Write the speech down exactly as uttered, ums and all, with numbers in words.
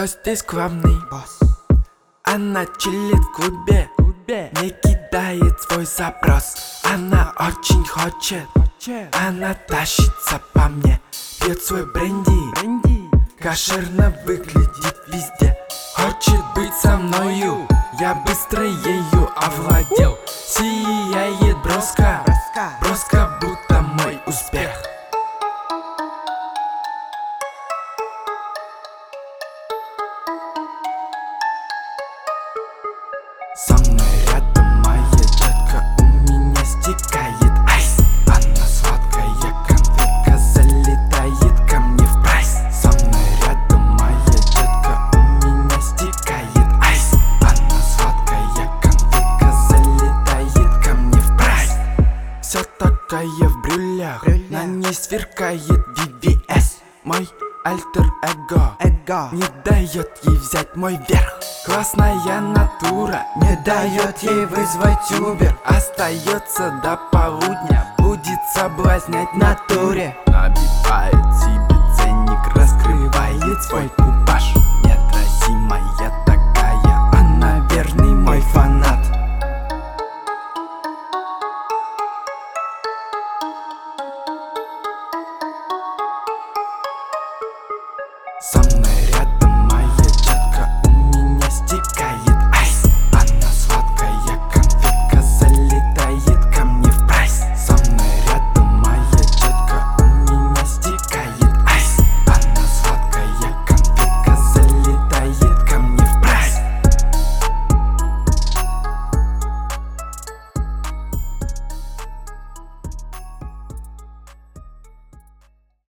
Кто здесь главный? Босс. Она чилит в клубе, не кидает свой запрос. Она очень хочет, она тащится по мне, пьет свой бренди, кошерно выглядит везде. Хочет быть со мною, я быстро ею овладел. Сияет броска, броска будто мой успех. Со мной рядом моя детка, у меня стекает айс. Она сладкая конфетка, залетает ко мне в прайс. Со мной рядом моя детка, у меня стекает айс. Она сладкая конфетка, залетает ко мне в прайс. Вся такая в брюлях, на ней сверкает ви ви эс. Мой альтер-эго Эго. не дает ей взять мой верх. Классная натура Не дает ей вызвать Убер. остается до полудня, будет соблазнять в натуре. натуре. Набивает себе ценник, раскрывает свой купаж. Неотразимая такая, она верный мой фанат. Со мной